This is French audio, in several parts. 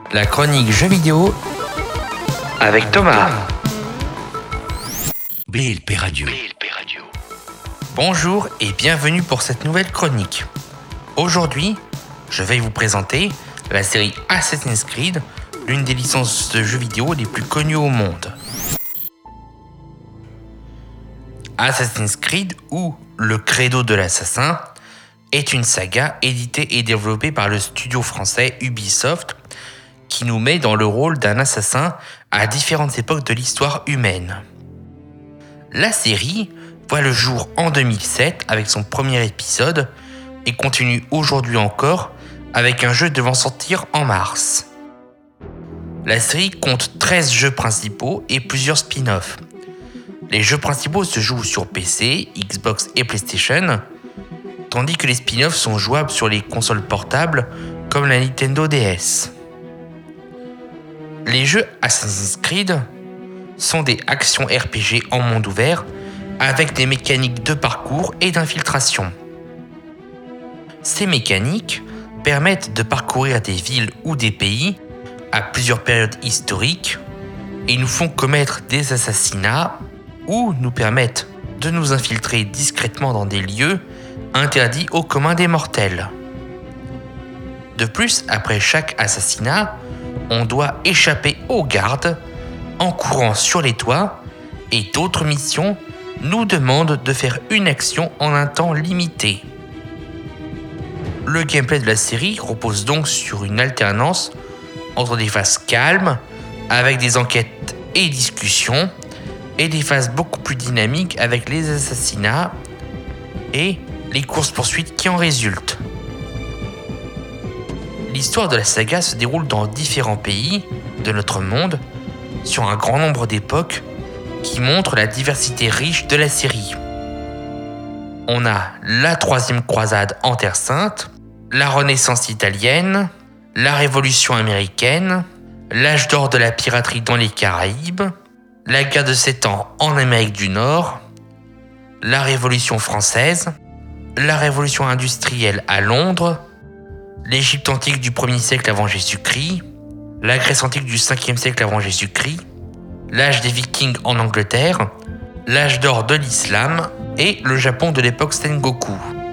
La chronique jeux vidéo avec Thomas. BLP Radio. Bonjour et bienvenue pour cette nouvelle chronique. Aujourd'hui, je vais vous présenter la série Assassin's Creed, l'une des licences de jeux vidéo les plus connues au monde. Assassin's Creed, ou Le Credo de l'Assassin, est une saga éditée et développée par le studio français Ubisoft, qui nous met dans le rôle d'un assassin à différentes époques de l'histoire humaine. La série voit le jour en 2007 avec son premier épisode et continue aujourd'hui encore avec un jeu devant sortir en mars. La série compte 13 jeux principaux et plusieurs spin-offs. Les jeux principaux se jouent sur PC, Xbox et PlayStation, tandis que les spin-offs sont jouables sur les consoles portables comme la Nintendo DS. Les jeux Assassin's Creed sont des actions RPG en monde ouvert avec des mécaniques de parcours et d'infiltration. Ces mécaniques permettent de parcourir des villes ou des pays à plusieurs périodes historiques et nous font commettre des assassinats ou nous permettent de nous infiltrer discrètement dans des lieux interdits au commun des mortels. De plus, après chaque assassinat, on doit échapper aux gardes en courant sur les toits et d'autres missions nous demandent de faire une action en un temps limité. Le gameplay de la série repose donc sur une alternance entre des phases calmes avec des enquêtes et discussions et des phases beaucoup plus dynamiques avec les assassinats et les courses-poursuites qui en résultent. L'histoire de la saga se déroule dans différents pays de notre monde, sur un grand nombre d'époques, qui montrent la diversité riche de la série. On a la Troisième Croisade en Terre Sainte, la Renaissance italienne, la Révolution américaine, l'âge d'or de la piraterie dans les Caraïbes, la guerre de 7 ans en Amérique du Nord, la Révolution française, la Révolution industrielle à Londres, l'Égypte antique du 1er siècle avant Jésus-Christ, la Grèce antique du 5e siècle avant Jésus-Christ, l'âge des Vikings en Angleterre, l'âge d'or de l'islam et le Japon de l'époque Sengoku.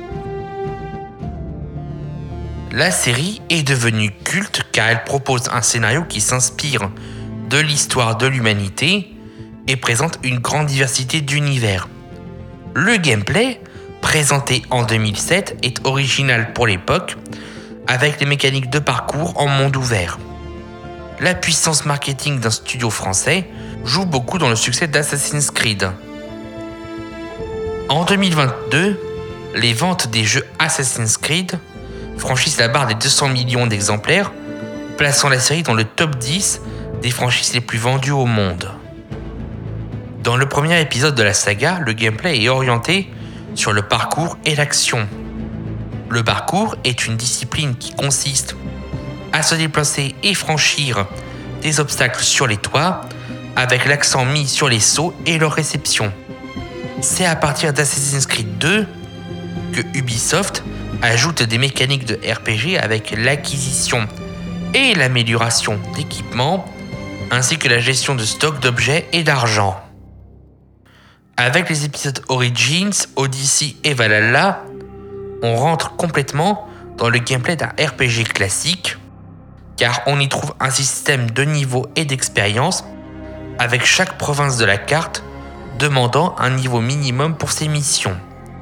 La série est devenue culte car elle propose un scénario qui s'inspire de l'histoire de l'humanité et présente une grande diversité d'univers. Le gameplay, présenté en 2007, est original pour l'époque, avec les mécaniques de parcours en monde ouvert. La puissance marketing d'un studio français joue beaucoup dans le succès d'Assassin's Creed. En 2022, les ventes des jeux Assassin's Creed franchissent la barre des 200 millions d'exemplaires, plaçant la série dans le top 10 des franchises les plus vendues au monde. Dans le premier épisode de la saga, le gameplay est orienté sur le parcours et l'action. Le parcours est une discipline qui consiste à se déplacer et franchir des obstacles sur les toits, avec l'accent mis sur les sauts et leur réception. C'est à partir d'Assassin's Creed 2 que Ubisoft ajoute des mécaniques de RPG avec l'acquisition et l'amélioration d'équipements, ainsi que la gestion de stock d'objets et d'argent. Avec les épisodes Origins, Odyssey et Valhalla, on rentre complètement dans le gameplay d'un RPG classique, car on y trouve un système de niveau et d'expérience, avec chaque province de la carte demandant un niveau minimum pour ses missions.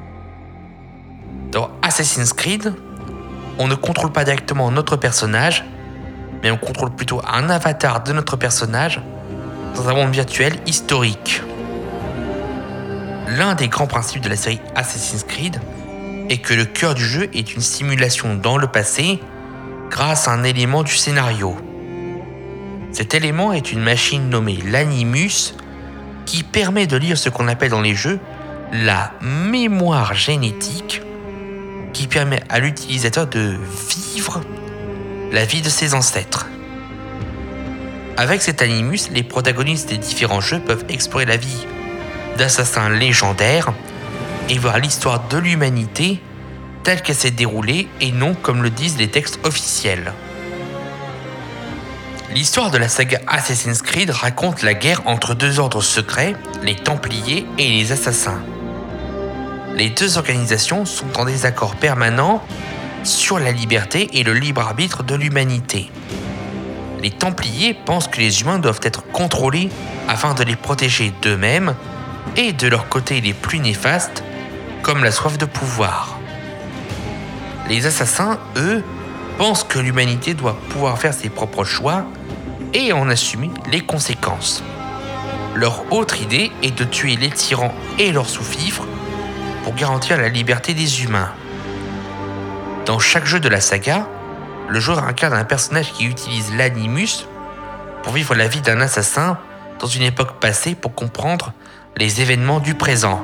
Dans Assassin's Creed, on ne contrôle pas directement notre personnage, mais on contrôle plutôt un avatar de notre personnage dans un monde virtuel historique. L'un des grands principes de la série Assassin's Creed est que le cœur du jeu est une simulation dans le passé grâce à un élément du scénario. Cet élément est une machine nommée l'Animus qui permet de lire ce qu'on appelle dans les jeux la mémoire génétique, qui permet à l'utilisateur de vivre la vie de ses ancêtres. Avec cet Animus, les protagonistes des différents jeux peuvent explorer la vie d'assassins légendaires et voir l'histoire de l'humanité telle qu'elle s'est déroulée et non comme le disent les textes officiels. L'histoire de la saga Assassin's Creed raconte la guerre entre deux ordres secrets, les Templiers et les Assassins. Les deux organisations sont en désaccord permanent sur la liberté et le libre arbitre de l'humanité. Les Templiers pensent que les humains doivent être contrôlés afin de les protéger d'eux-mêmes et de leurs côtés les plus néfastes, comme la soif de pouvoir. Les Assassins, eux, pensent que l'humanité doit pouvoir faire ses propres choix et en assumer les conséquences. Leur autre idée est de tuer les tyrans et leurs sous-fifres pour garantir la liberté des humains. Dans chaque jeu de la saga, le joueur incarne un personnage qui utilise l'animus pour vivre la vie d'un assassin dans une époque passée pour comprendre les événements du présent.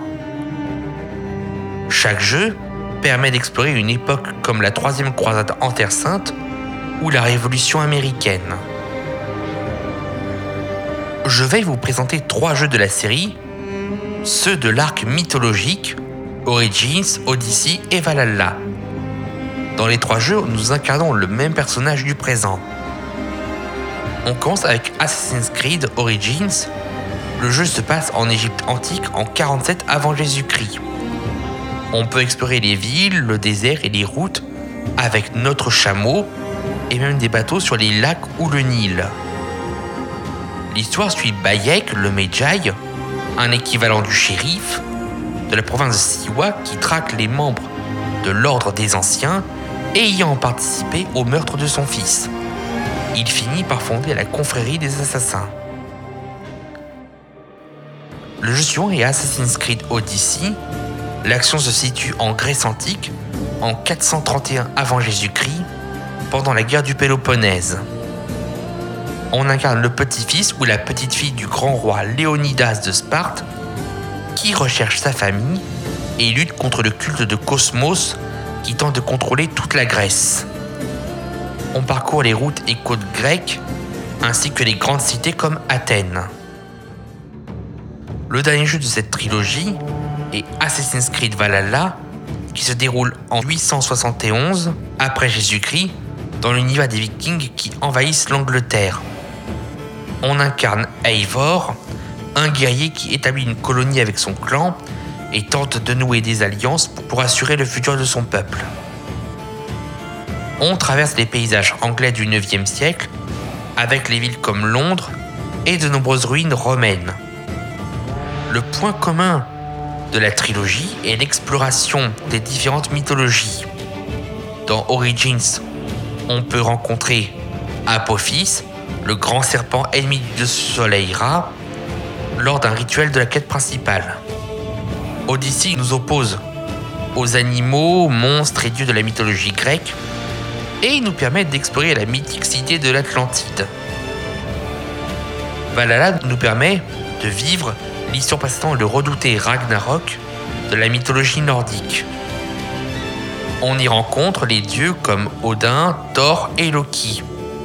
Chaque jeu permet d'explorer une époque comme la Troisième Croisade en Terre Sainte ou la Révolution américaine. Je vais vous présenter 3 jeux de la série, ceux de l'arc mythologique, Origins, Odyssey et Valhalla. Dans les 3 jeux, nous incarnons le même personnage du présent. On commence avec Assassin's Creed Origins. Le jeu se passe en Égypte antique en 47 avant Jésus-Christ. On peut explorer les villes, le désert et les routes avec notre chameau et même des bateaux sur les lacs ou le Nil. L'histoire suit Bayek, le Medjay, un équivalent du shérif de la province de Siwa qui traque les membres de l'ordre des anciens ayant participé au meurtre de son fils. Il finit par fonder la confrérie des assassins. Le jeu suivant est Assassin's Creed Odyssey. L'action se situe en Grèce antique, en 431 avant Jésus-Christ, pendant la guerre du Péloponnèse. On incarne le petit-fils ou la petite-fille du grand roi Léonidas de Sparte, qui recherche sa famille et lutte contre le culte de Cosmos, qui tente de contrôler toute la Grèce. On parcourt les routes et côtes grecques, ainsi que les grandes cités comme Athènes. Le dernier jeu de cette trilogie est Assassin's Creed Valhalla, qui se déroule en 871 après Jésus-Christ dans l'univers des Vikings qui envahissent l'Angleterre. On incarne Eivor, un guerrier qui établit une colonie avec son clan et tente de nouer des alliances pour assurer le futur de son peuple. On traverse les paysages anglais du 9e siècle avec les villes comme Londres et de nombreuses ruines romaines. Le point commun de la trilogie est l'exploration des différentes mythologies. Dans Origins, on peut rencontrer Apophis, le grand serpent ennemi du dieu soleil Ra, lors d'un rituel de la quête principale. Odyssey nous oppose aux animaux, monstres et dieux de la mythologie grecque et nous permet d'explorer la mythique cité de l'Atlantide. Valhalla nous permet de vivre l'histoire précédant le redouté Ragnarok de la mythologie nordique. On y rencontre les dieux comme Odin, Thor et Loki.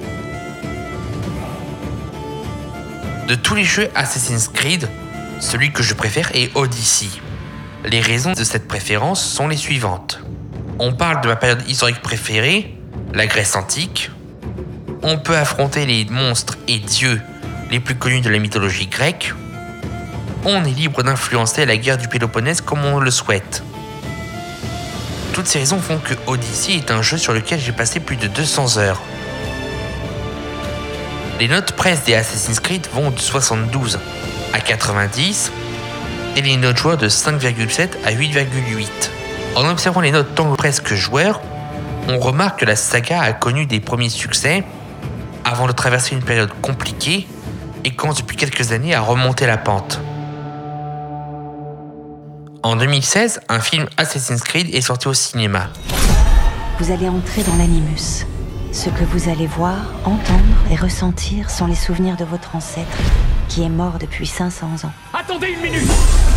De tous les jeux Assassin's Creed, celui que je préfère est Odyssey. Les raisons de cette préférence sont les suivantes. On parle de ma période historique préférée, la Grèce antique. On peut affronter les monstres et dieux les plus connus de la mythologie grecque. On est libre d'influencer la guerre du Péloponnèse comme on le souhaite. Toutes ces raisons font que Odyssey est un jeu sur lequel j'ai passé plus de 200 heures. Les notes presse des Assassin's Creed vont de 72 à 90 et les notes joueurs de 5,7 à 8,8. En observant les notes tant presse que joueurs, on remarque que la saga a connu des premiers succès avant de traverser une période compliquée et commence depuis quelques années à remonter la pente. En 2016, un film Assassin's Creed est sorti au cinéma. Vous allez entrer dans l'animus. Ce que vous allez voir, entendre et ressentir sont les souvenirs de votre ancêtre, qui est mort depuis 500 ans. Attendez une minute!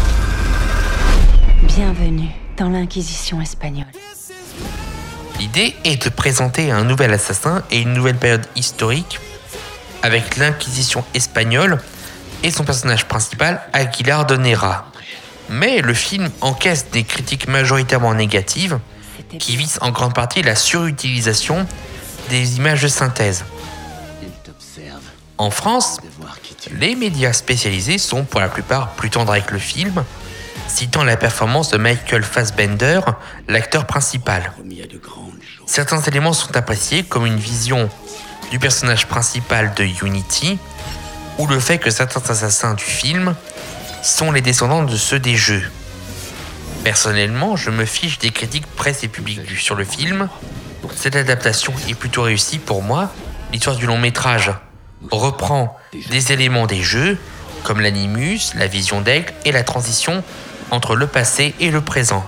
Bienvenue dans l'Inquisition espagnole. L'idée est de présenter un nouvel assassin et une nouvelle période historique avec l'Inquisition espagnole et son personnage principal, Aguilar de Nera. Mais le film encaisse des critiques majoritairement négatives qui visent en grande partie la surutilisation des images de synthèse. Il t'observe. En France, les médias spécialisés sont pour la plupart plus tendres avec le film, citant la performance de Michael Fassbender, l'acteur principal. Certains éléments sont appréciés comme une vision du personnage principal de Unity, ou le fait que certains assassins du film sont les descendants de ceux des jeux. Personnellement, je me fiche des critiques presse et publiques sur le film. Cette adaptation est plutôt réussie pour moi. L'histoire du long métrage reprend des éléments des jeux, comme l'animus, la vision d'aigle et la transition entre le passé et le présent.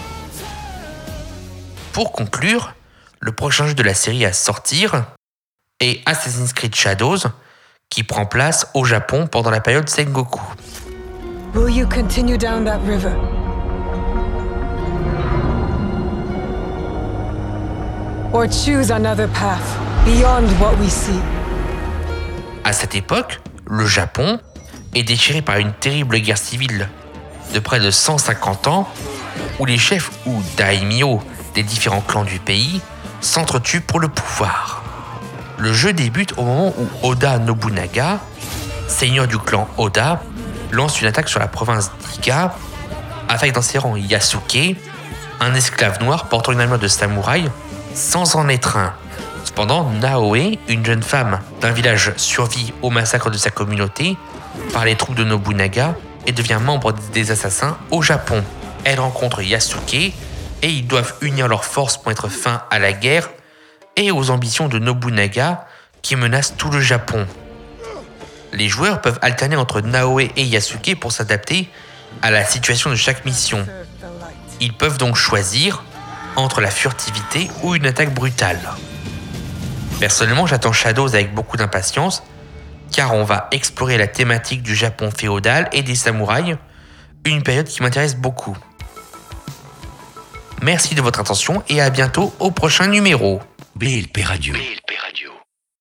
Pour conclure, le prochain jeu de la série à sortir est Assassin's Creed Shadows, qui prend place au Japon pendant la période Sengoku. Will you continue down that river? Or choose another path beyond what we see? À cette époque, le Japon est déchiré par une terrible guerre civile de près de 150 ans où les chefs ou daimyo des différents clans du pays s'entretuent pour le pouvoir. Le jeu débute au moment où Oda Nobunaga, seigneur du clan Oda, lance une attaque sur la province d'Iga avec dans ses rangs Yasuke, un esclave noir portant une armure de samouraï sans en être un. Cependant, Naoe, une jeune femme d'un village, survit au massacre de sa communauté par les troupes de Nobunaga et devient membre des assassins au Japon. Elle rencontre Yasuke et ils doivent unir leurs forces pour mettre fin à la guerre et aux ambitions de Nobunaga qui menacent tout le Japon. Les joueurs peuvent alterner entre Naoe et Yasuke pour s'adapter à la situation de chaque mission. Ils peuvent donc choisir entre la furtivité ou une attaque brutale. Personnellement, j'attends Shadows avec beaucoup d'impatience, car on va explorer la thématique du Japon féodal et des samouraïs, une période qui m'intéresse beaucoup. Merci de votre attention et à bientôt au prochain numéro. BLP Radio.